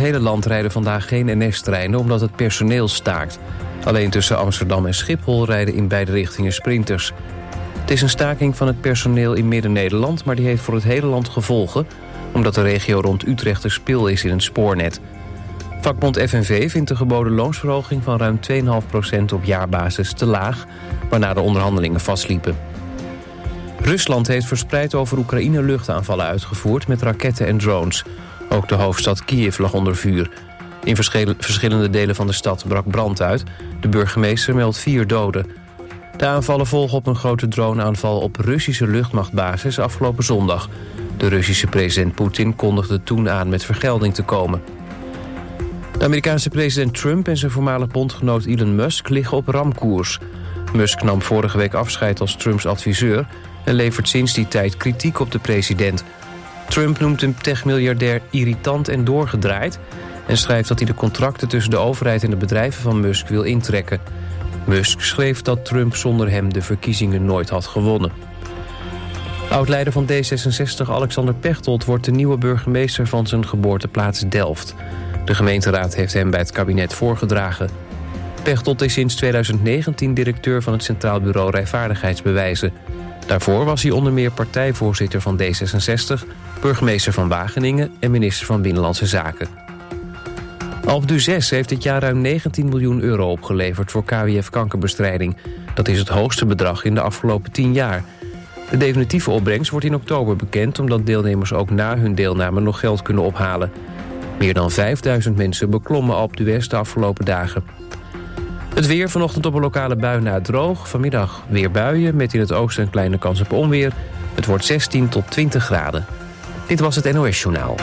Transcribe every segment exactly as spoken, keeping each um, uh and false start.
hele land rijden vandaag geen N S-treinen omdat het personeel staakt. Alleen tussen Amsterdam en Schiphol rijden in beide richtingen sprinters. Het is een staking van het personeel in Midden-Nederland, maar die heeft voor het hele land gevolgen, omdat de regio rond Utrecht te spil is in het spoornet. Vakbond F N V vindt de geboden loonsverhoging van ruim twee komma vijf procent op jaarbasis te laag, waarna de onderhandelingen vastliepen. Rusland heeft verspreid over Oekraïne luchtaanvallen uitgevoerd met raketten en drones. Ook de hoofdstad Kiev lag onder vuur. In verschillende delen van de stad brak brand uit. De burgemeester meldt vier doden. De aanvallen volgen op een grote droneaanval op Russische luchtmachtbasis afgelopen zondag. De Russische president Poetin kondigde toen aan met vergelding te komen. De Amerikaanse president Trump en zijn voormalig bondgenoot Elon Musk liggen op ramkoers. Musk nam vorige week afscheid als Trumps adviseur en levert sinds die tijd kritiek op de president. Trump noemt een techmiljardair irritant en doorgedraaid en schrijft dat hij de contracten tussen de overheid en de bedrijven van Musk wil intrekken. Musk schreef dat Trump zonder hem de verkiezingen nooit had gewonnen. Oud-leider van D zesenzestig Alexander Pechtold wordt de nieuwe burgemeester van zijn geboorteplaats Delft. De gemeenteraad heeft hem bij het kabinet voorgedragen. Pechtold is sinds tweeduizend negentien directeur van het Centraal Bureau Rijvaardigheidsbewijzen. Daarvoor was hij onder meer partijvoorzitter van D zesenzestig, burgemeester van Wageningen en minister van Binnenlandse Zaken. Alpe d'Huez heeft dit jaar ruim negentien miljoen euro opgeleverd voor K W F-kankerbestrijding. Dat is het hoogste bedrag in de afgelopen tien jaar. De definitieve opbrengst wordt in oktober bekend, omdat deelnemers ook na hun deelname nog geld kunnen ophalen. Meer dan vijfduizend mensen beklommen Alpe d'Huez de afgelopen dagen. Het weer, vanochtend op een lokale bui na droog. Vanmiddag weer buien, met in het oosten een kleine kans op onweer. Het wordt zestien tot twintig graden. Dit was het N O S-journaal.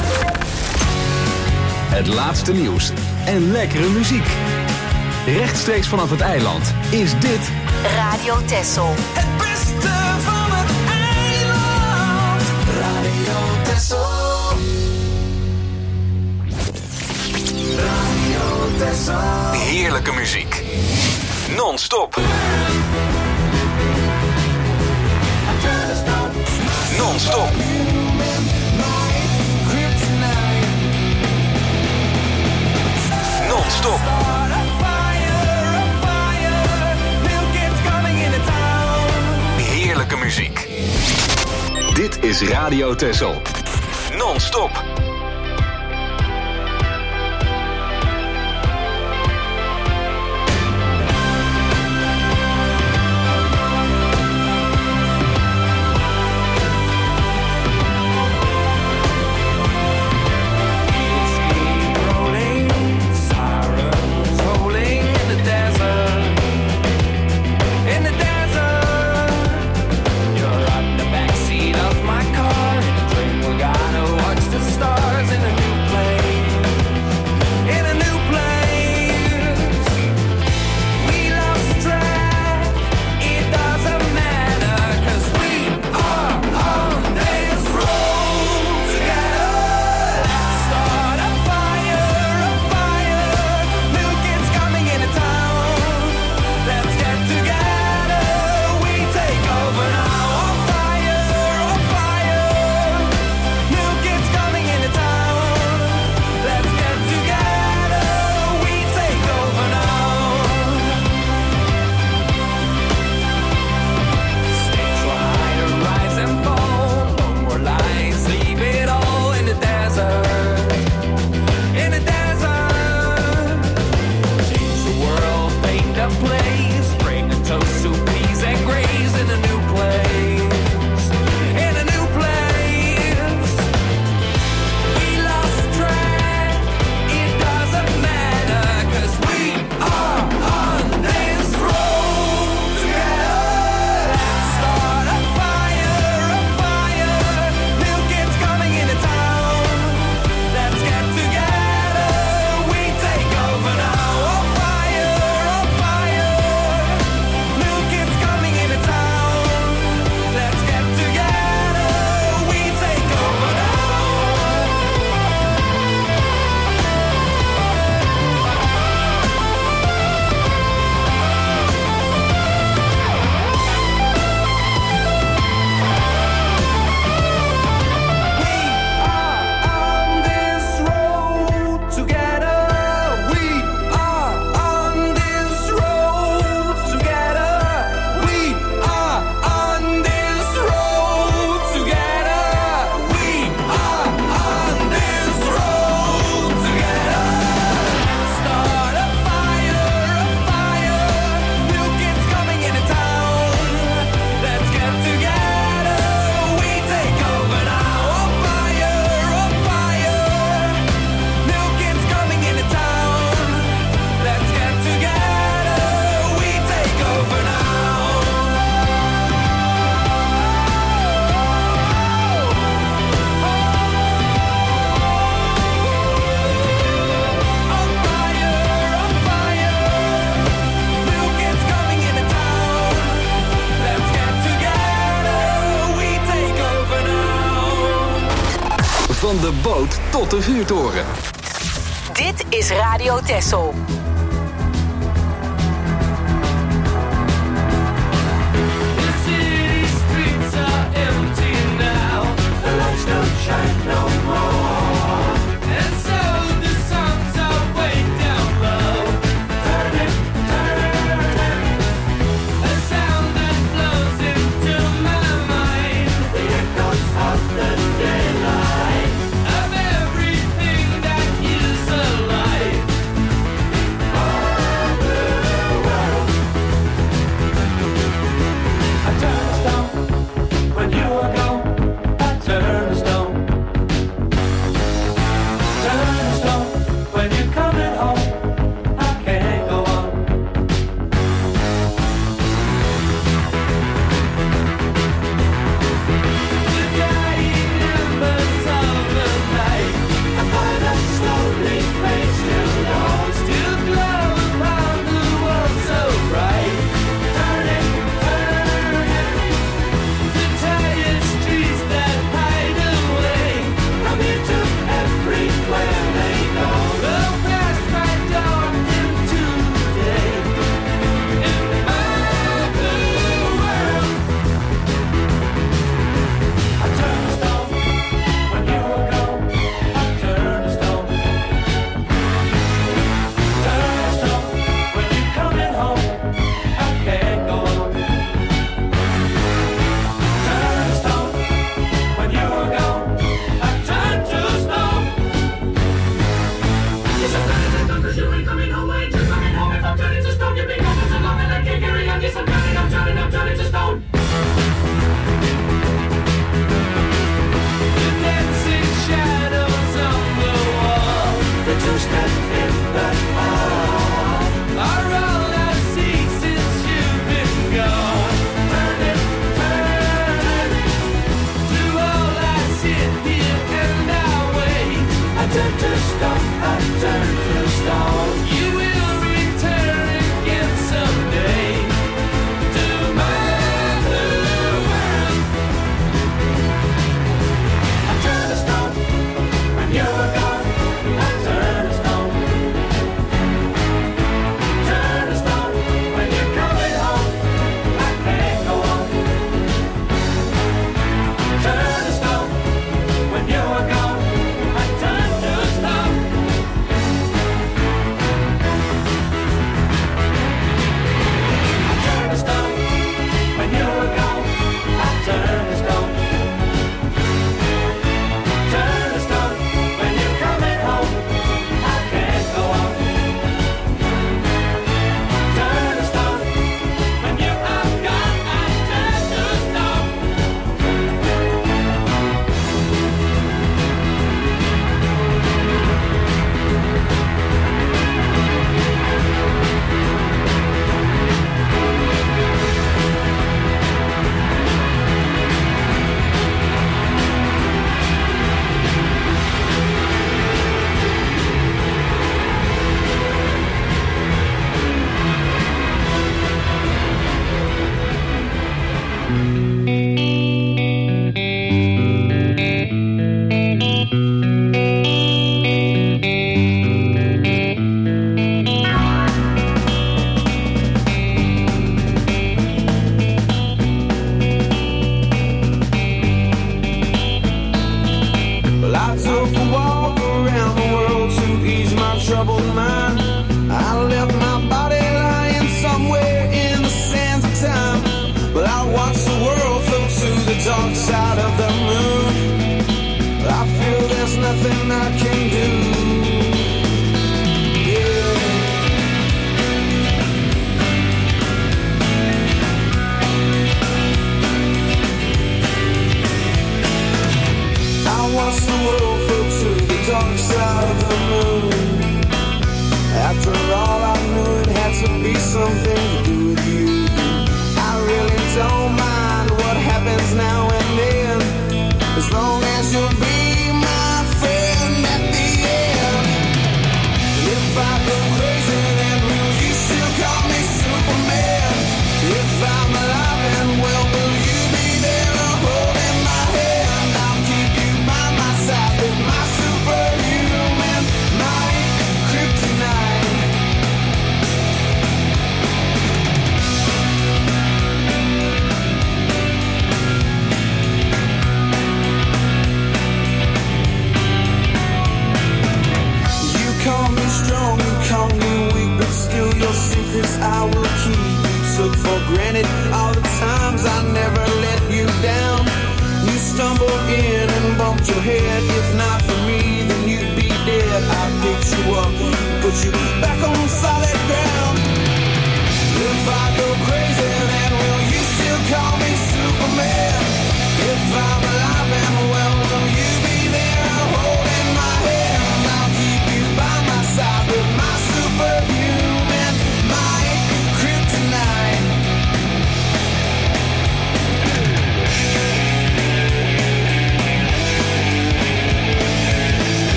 Het laatste nieuws en lekkere muziek. Rechtstreeks vanaf het eiland is dit Radio Texel. Het beste van het eiland. Radio Texel. Radio Texel. heerlijke muziek. Non-stop. Non-stop. Non-stop. Heerlijke muziek. Dit is Radio Texel. Non-stop. Start boot tot de vuurtoren. Dit is Radio Texel. Shine no more. And so the songs are way down low. Turn it, turn it. A sound that flows into my mind. The echoes of the daylight. Of everything that is alive. All the world. I turn a stone when you are gone. I turn a stone.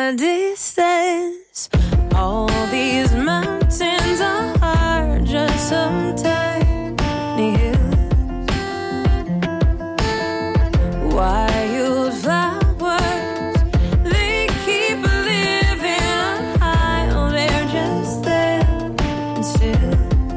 a distance. All these mountains are just some tiny hills. Wildflowers, they keep living high. Oh, they're just there and still.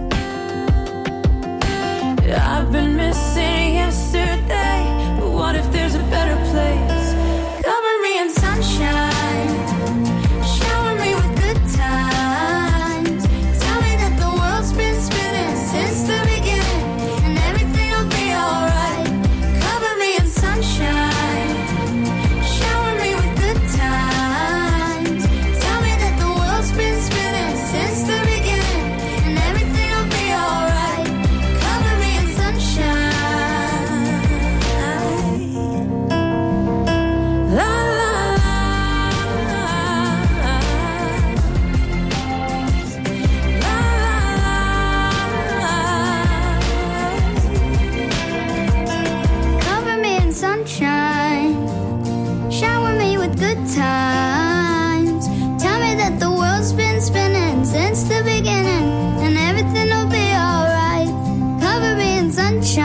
I've been missing yesterday, but what if there's a better place? Cover me in sunshine, shower me with good times. Tell me that the world's been spinning since the beginning, and everything will be alright. Cover me in sunshine, shower me with good times. Tell me that the world's been spinning since the beginning, and everything will be alright. Cover me in sunshine. La la la, la la la. Cover me in sunshine, shower me with good times. Tell me that the world's been spinning since the beginning, and everything will be alright. Cover me in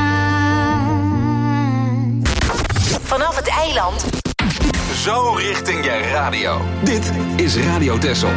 sunshine. Vanaf het eiland. Zo richting je radio. Dit is Radio Texel.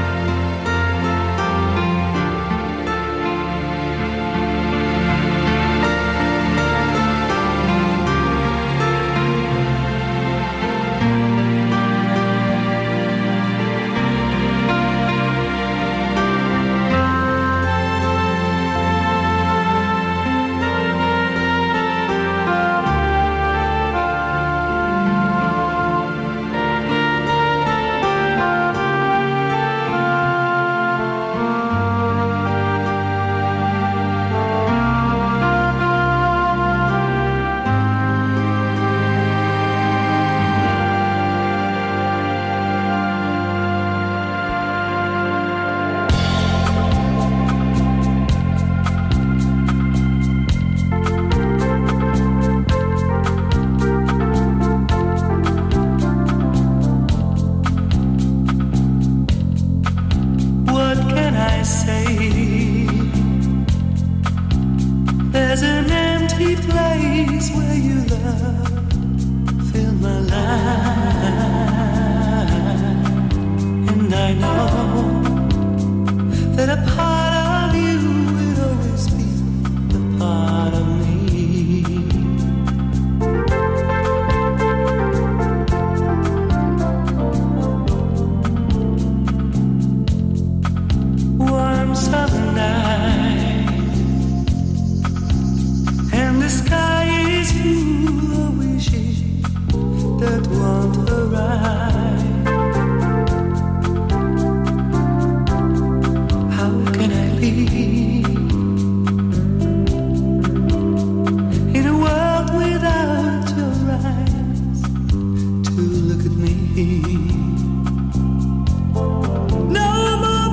What can I say? There's an empty place where you love fill my life, and I know that a part of you will always be a part of me. Warm summer night, and the sky is full of wishes that won't arrive. How can I live in a world without your eyes to look at me? No more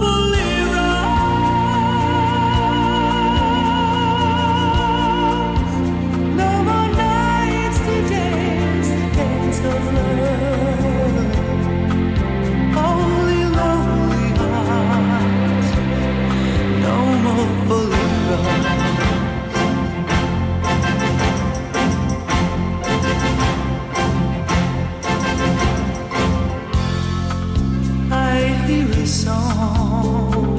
boleros, no more nights to dance the dance of love. Only lonely hearts, no more boleros. I hear a song,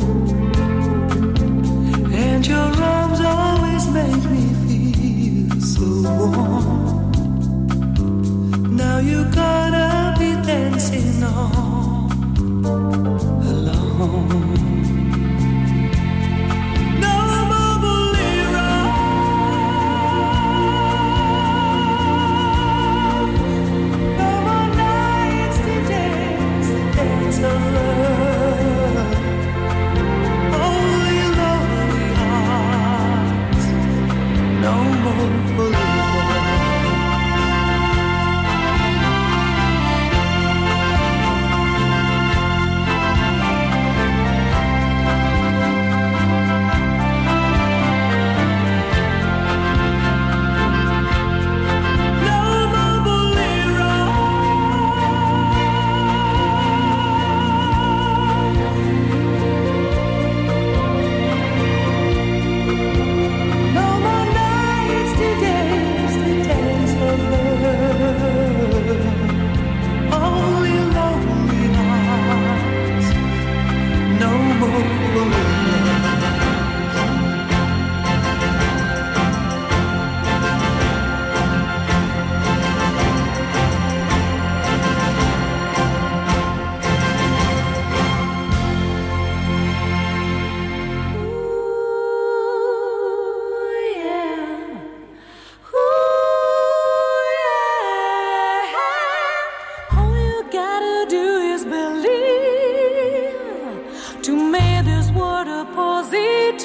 and your arms always make me feel so warm. Now you're gonna be dancing all alone. No more boleros, no more nights to dance the dance of love.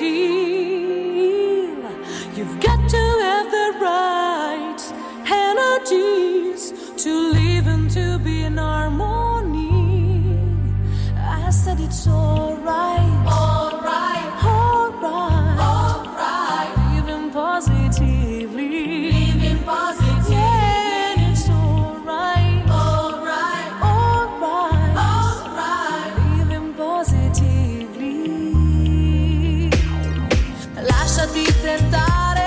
feel. You've got to have the right energies to live and to be in harmony. I said it's alright, alright, alright, alright. Living positively, living positively. Yeah, and it's alright, alright, alright, alright. Living positively. Lasciati tentare.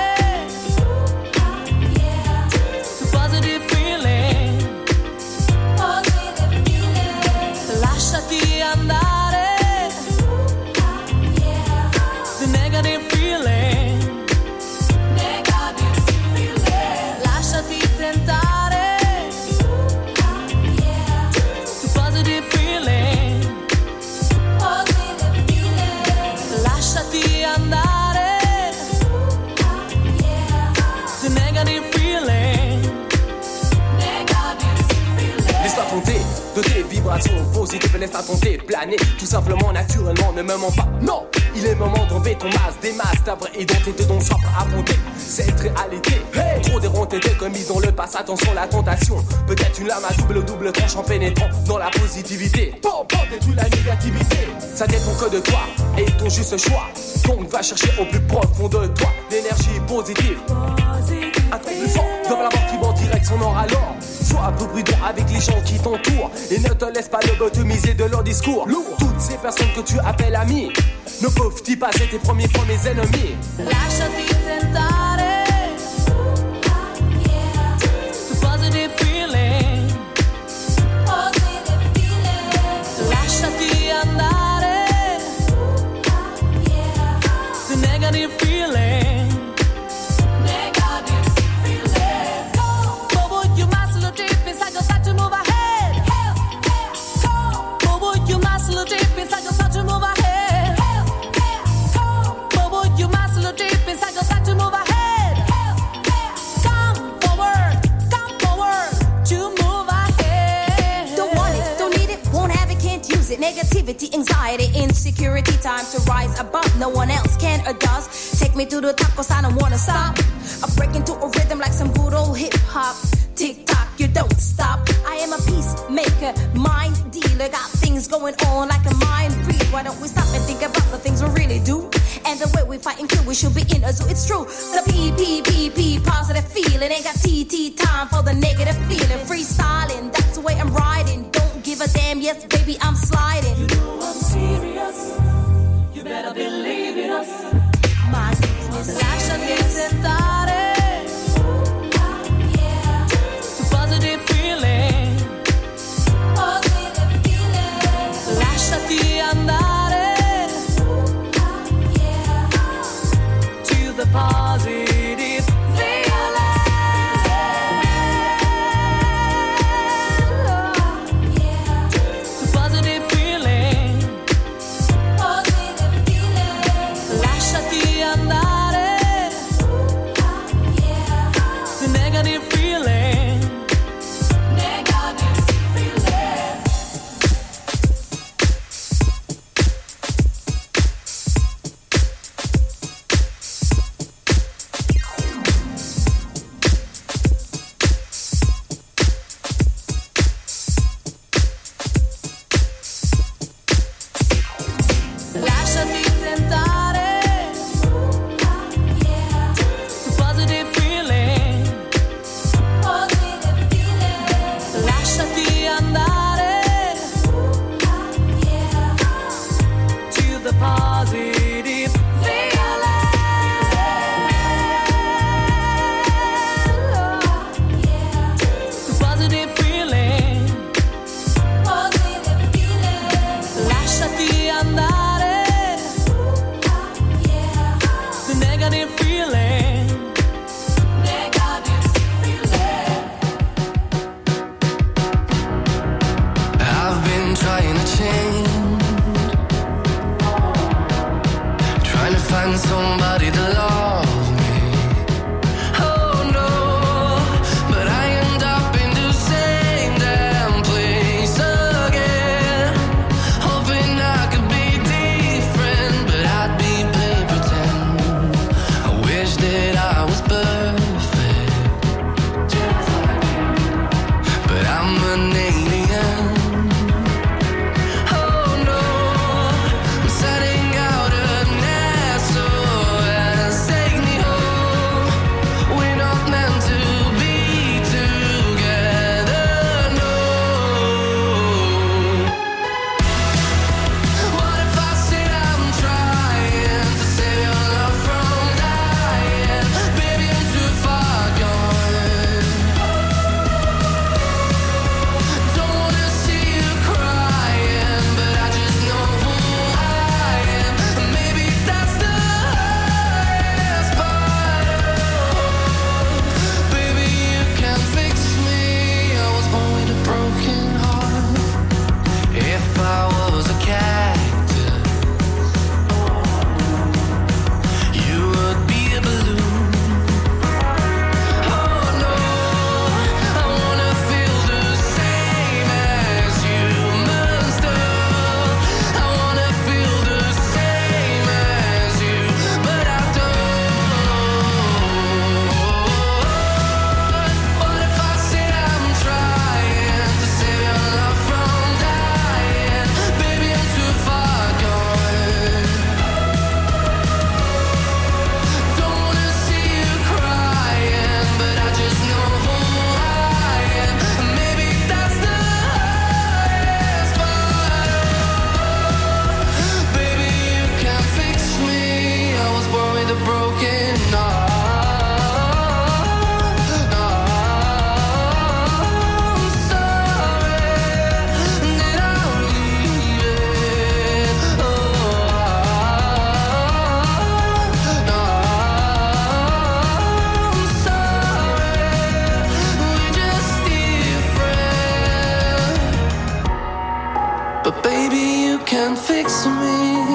To positive feeling. Positive feeling. Lasciati andare. The negative feeling. Negative feeling. Lasciati tentare. To positive feeling. Positive feeling. Lasciati andare. The negative feeling. Negative feeling. Laisse-toi tenter de tes vibrations positives, laisse-toi tenter, planer, tout simplement, naturellement, ne me mens pas. Non, il est moment d'enlever ton masque, des masques, ta vraie identité dont soif à affronter cette réalité. Hey, trop déronté, commise dans le passé, attention la tentation. Peut-être une lame à double double tranche en pénétrant dans la positivité. Bon, bon, détruis la négativité. Ça dépend que de toi et ton juste choix. Donc va chercher au plus profond de toi l'énergie positive. Un truc plus fort, devant la mort qui va en direction nord alors. Sois un peu prudent avec les gens qui t'entourent et ne te laisse pas lobotomiser de leur discours. Lourd. Toutes ces personnes que tu appelles amis ne peuvent-ils pas être tes premiers fois mes ennemis? Lasciati tentare. To positive feeling. Positive feeling. Lasciati andare. The negative feeling. Negative feeling. Bobo, you muscle deep inside yourself to move ahead. Bobo, you muscle deep inside yourself to move ahead. Bobo, you muscle deep inside yourself to move ahead. Come forward, come forward to move ahead. Don't want it, don't need it, won't have it, can't use it. Negativity, anxiety, insecurity. Time to rise above, no one else can or does. Take me to the top cause I don't wanna stop. I break into a rhythm like some good old hip hop. Tick tock, you don't stop. I am a peacemaker, mind dealer. Got things going on like a mind read. Why don't we stop and think about the things we really do? And the way we fight and kill, we should be in a zoo. It's true. The P, P, P, P, positive feeling. Ain't got T, T, time for the negative feeling. Freestyling, that's the way I'm riding. Don't give a damn, yes, baby, I'm sliding. You know I'm serious. You better believe in us. My business, Lasciati tentare. To positive feeling. positive feeling. Lasciati andare. To the positive feeling. To positive feeling. Baby, you can fix me.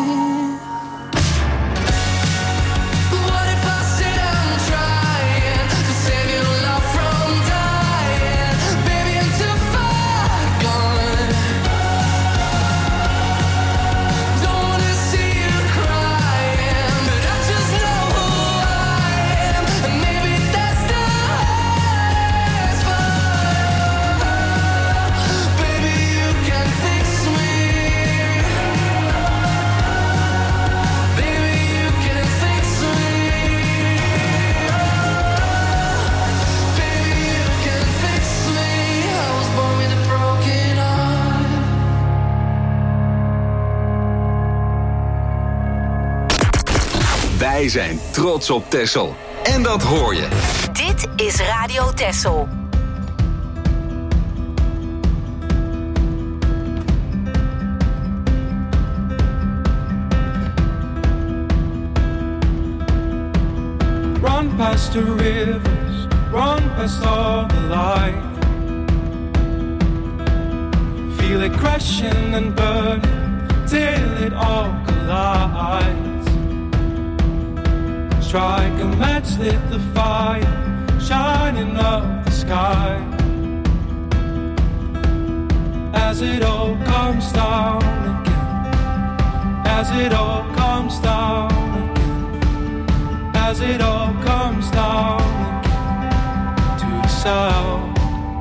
What if I sit and trying to save your love from dying? Baby, I'm too far gone. Don't wanna see you crying, but I just know who I am, and maybe that's the hardest part. Baby, you can fix me. Baby, you can fix me. Baby, you can fix me. I was born with a broken heart. Wij zijn trots op Texel. En dat hoor je. Dit is Radio Texel. Run past the rivers, run past all the light. Feel it crashing and burning till it all collides. Strike a match, lit the fire, shining up the sky. As it all comes down again, as it all comes down again, as it all comes down again to the sound.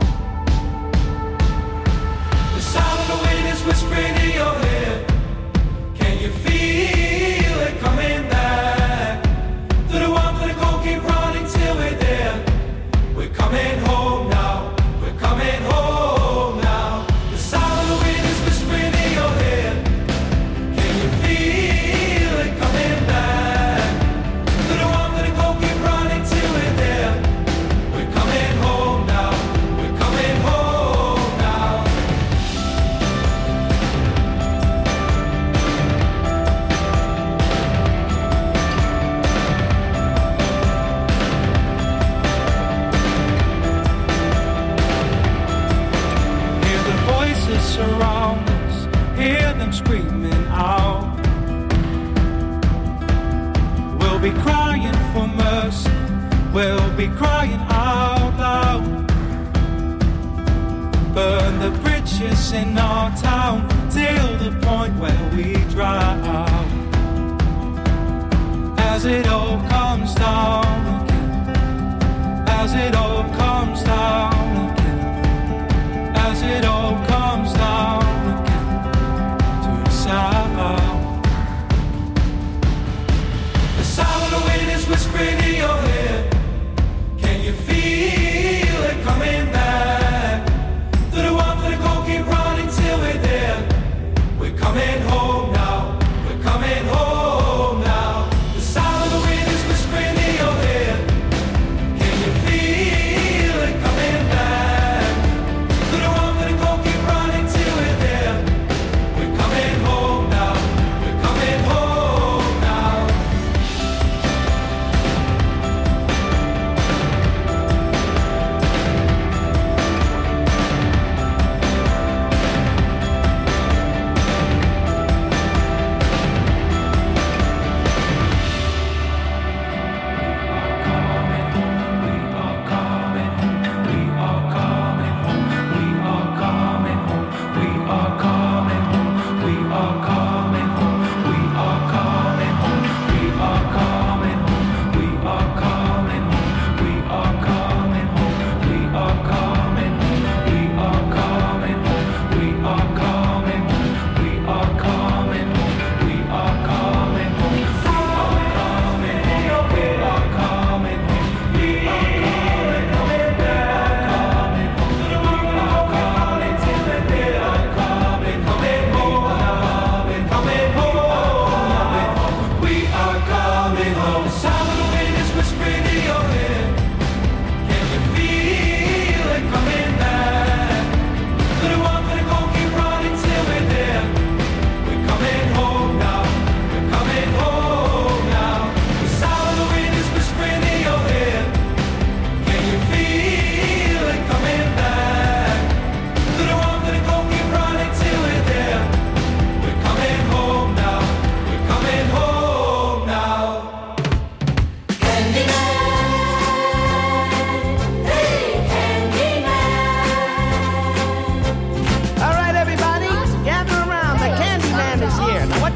The sound of the wind is whispering in your head. Can you feel it coming back? To the one for the goal, keep running till we're there. We're coming home now, we're coming home now. The sound of the wind is whispering in your head. Can you feel it coming back? To the one for the goal, keep running till we're there. We're coming home now, we're coming home now. Hear the voices surround us, hear them screaming out. We'll be crying for mercy, we'll be crying out loud. Burn the bridges in our town till the point where we drown. As it all comes down again, as it all comes down again, as it all comes down again to the sound. The sound of the wind is whispering in your head. Can you feel it coming back? To the one for the goal, keep running till we're there. We're coming home now, we're coming home now. The sound of the wind is whispering in your head. Can you feel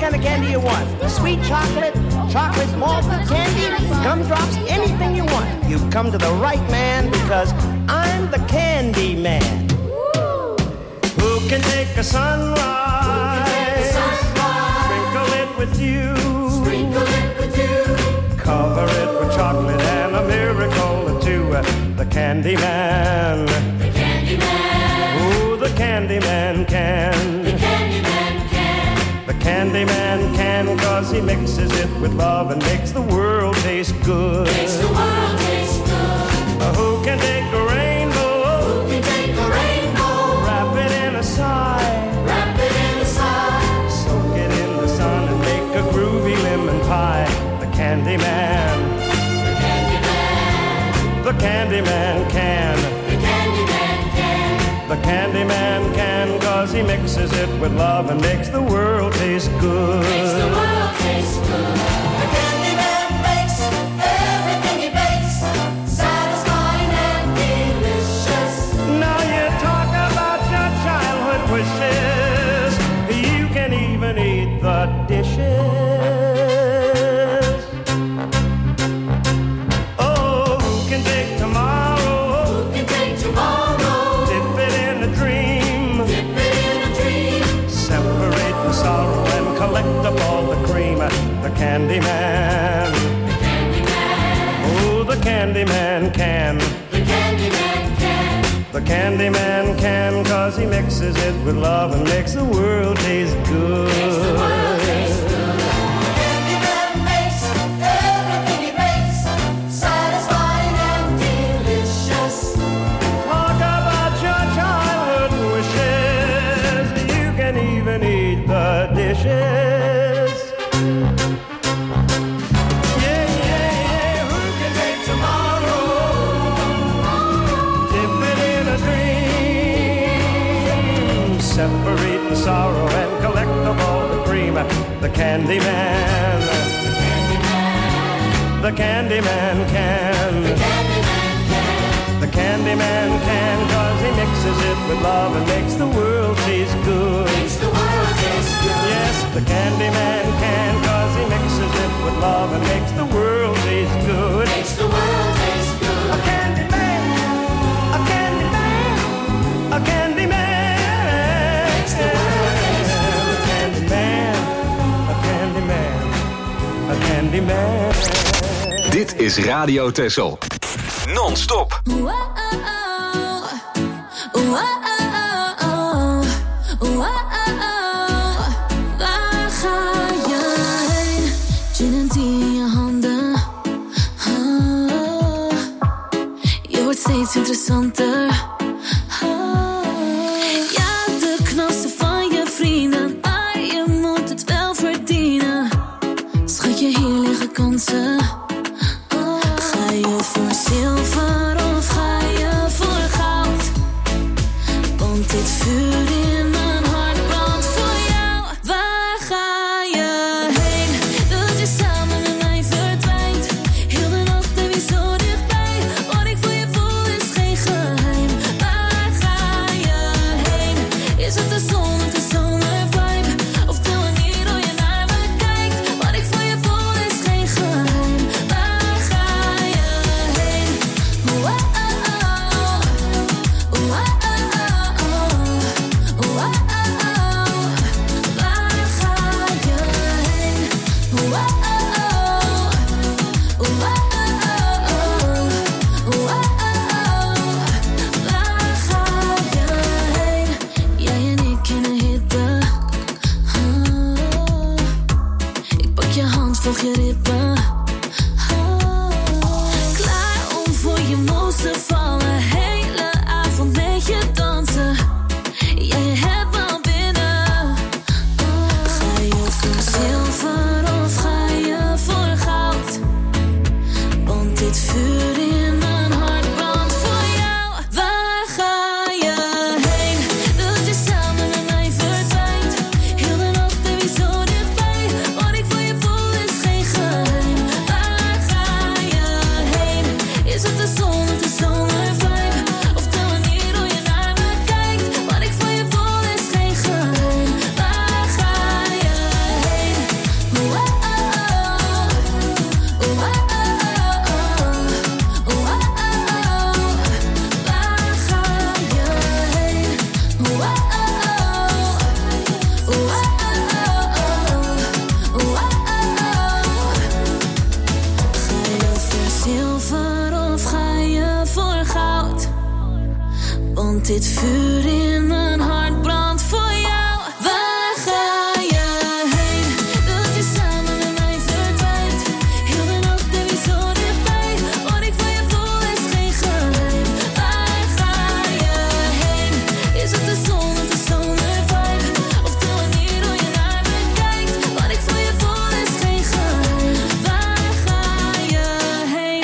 kind of candy you want. Sweet chocolate, chocolate malted candy, gumdrops, anything you want. You've come to the right man because I'm the candy man. Who can take a sunrise? Sprinkle it with you. Sprinkle it with you. Cover it with chocolate and a miracle or two. The candy man. The candy man. Ooh, the candy man can. The candy man can. The candy man can, cause he mixes it with love and makes the world taste good. Makes the world taste good. Uh, who can take a rainbow? Who can take a rainbow? Wrap it in a sigh. Wrap it in a sigh. Soak it in the sun and make a groovy lemon pie. The candy man. The candy man. The candy man can. The candy man can. The candy man can, cause he mixes it with love and makes the world taste good. Makes the world taste good. The candy man makes everything he bakes satisfying and delicious. Now you talk about your childhood wishes. You can even eat the dishes. Oh, who can take tomorrow? Who can take tomorrow? Dip it in a dream. Dip it in a dream. Separate the sorrow and collect up all the cream. The candy man. The candy man. Oh, the candy man can. The candy man can. The candy man can, cause he mixes it with love and makes the world taste good. Makes the world taste good. The candy man makes everything he makes satisfying and delicious. Talk about your childhood wishes. You can even eat the dishes. Yeah, yeah, yeah. Who can take tomorrow? Dip it in a dream. Separate the sorrow and collect up all the cream. The candy man. The candy man can. The candy man can. The candy man can, cause he mixes it with love and makes the world taste good. Makes the world taste good. Yes, the candy man can, cause he mixes it with love and makes the world taste good. Makes the world taste good. A candy man. A candy man. A candy man. Makes the world taste good. A candy man. A candy man. A candy man. Dit is Radio Texel. Non-stop. Waar ga je heen? Gin en thee in je handen. Ah, je wordt steeds interessanter. Ah, ja, de knapste van je vrienden, maar je moet het wel verdienen. Schat je, hier liggen kansen. Ga je voor zilver of ga je voor goud? Want dit vuur in mijn hart brandt voor jou. Waar ga je heen? Dat je samen met mij verdwijnt. Heel de nacht ben je zo dichtbij. Wat ik voor je voel is geen geheim. Waar ga je heen? Is het de zon of de zomervibe? Of de manier hoe je naar me kijkt? Wat ik voor je voel is geen geheim. Waar ga je heen? Wow, oh, oh. Wow, oh, oh. Wow, oh, oh. Waar ga je heen? Wow, oh, oh. Wow, oh, oh. Wow, oh, oh. Waar ga je heen? Jij en ik in een hitte. Ah. Ik pak je hand, volg je rippen. Ah. Klaar om voor je mond te vallen. Hele avond met je dansen. Ja, je hebt me al binnen. Ah. Ga je voor zilver of ga je voor goud? Want dit vuur in mijn hart brandt voor jou. Waar ga je heen? Dat je samen met mij verdwijnt. Heel de nacht ben je zo dichtbij. Wat ik voor je voel is geen geheim. dat dit vuur in mijn hart brandt voor jou. Waar ga je heen? Dat je samen met mij verdwijnt. Heel de nacht ben je zo dichtbij. Wat ik van je voel is geen geheim. Waar ga je heen? Is het de zon of de zomervibe? Of de manier hoe je naar me kijkt? Wat ik van je voel is geen geheim. Waar ga je heen?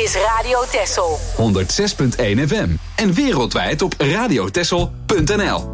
is Radio Texel. honderd zes punt één F M. En wereldwijd op radiotexel punt n l.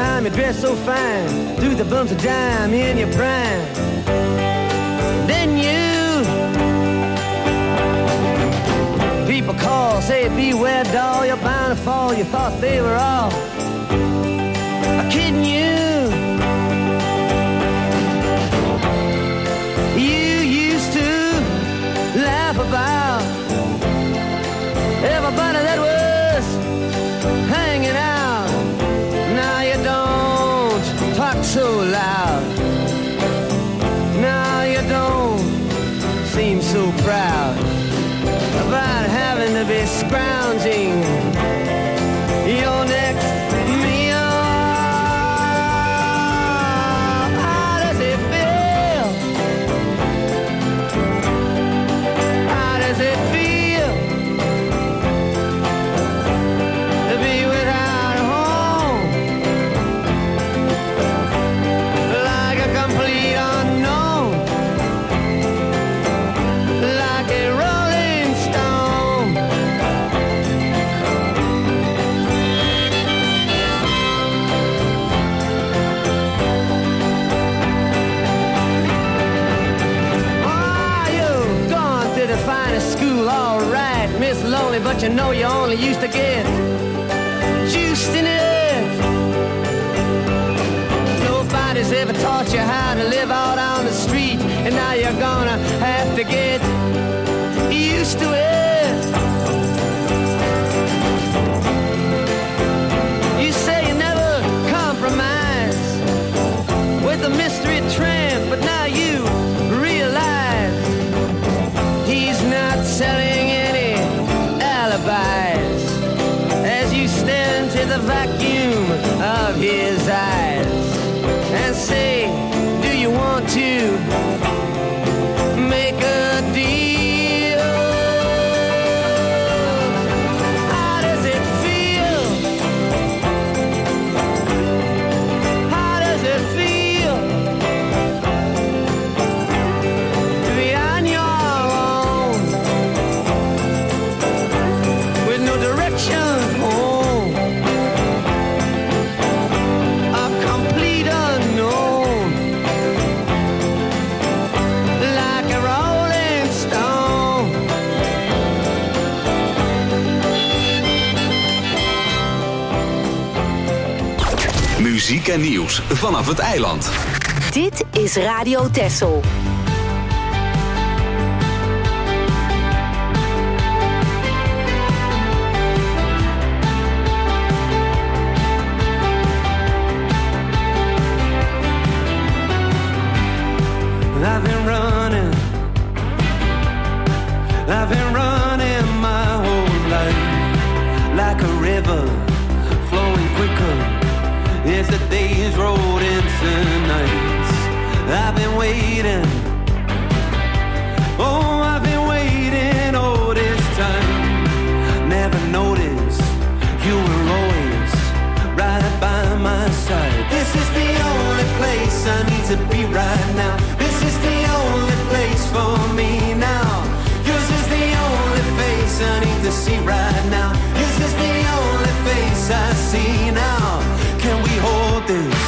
time you dress so fine, through the bumps of dime in your prime. Then you, people call, say beware doll, you're bound to fall. You thought they were all kidding you. You used to laugh about everybody that was hanging out. Now you don't talk so loud. Now you don't seem so proud about having to be scrounging your next meal. How does it feel? How does it feel to be without a home? Like a complete unknown, like a rolling stone. Ah, you've gone to the finest school, all right, Miss Lonely, but you know you only used to get juiced in it. Nobody's ever taught you how to live out on the street, and now you're gonna have to get used to it. You say you never compromise with the mystery tramp, but now you realize he's not selling any alibis as you stare into the vacuum of his eyes and say, do you want to make a deal? How does it feel? How does it feel to be on your own with no direction home? A complete unknown, like a rolling stone. Muziek en nieuws vanaf het eiland. Dit is Radio Texel. I've been running, I've been running my whole life, like a river flowing quicker as the days rolled into nights. I've been waiting, oh, I've been waiting all this time. Never noticed you were always right by my side. This is the only place I need to be right now. This is the only place for me now. Yours is the only face I need to see right now. This is the only face I see now. Can we hold this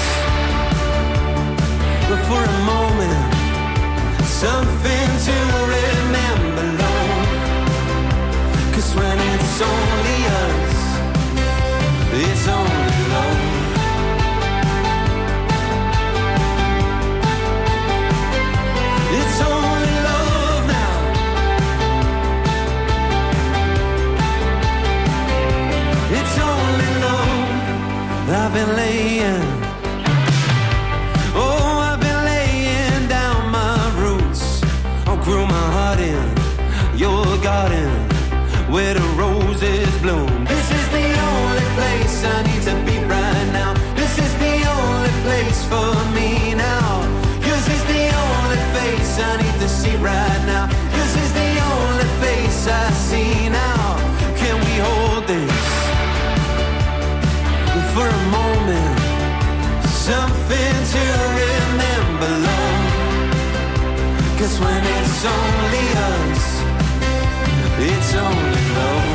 for a moment? Something to remember, Lord. 'Cause when it's only us, it's only love. It's only love now. It's only love. I've been laying, oh, I've been laying down my roots. I'll grow my heart in your garden where the roses bloom. This is the only place I need to be right now. This is the only place for me now. Yours is the only face I need to see right now. This is the only face I see now. Can we hold this for a moment? Something to remember, love. 'Cause when it's only us, it's only love.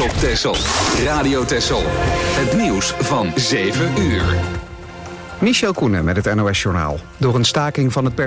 op Texel. Radio Texel. Het nieuws van zeven uur. Michel Koenen met het N O S-journaal. Door een staking van het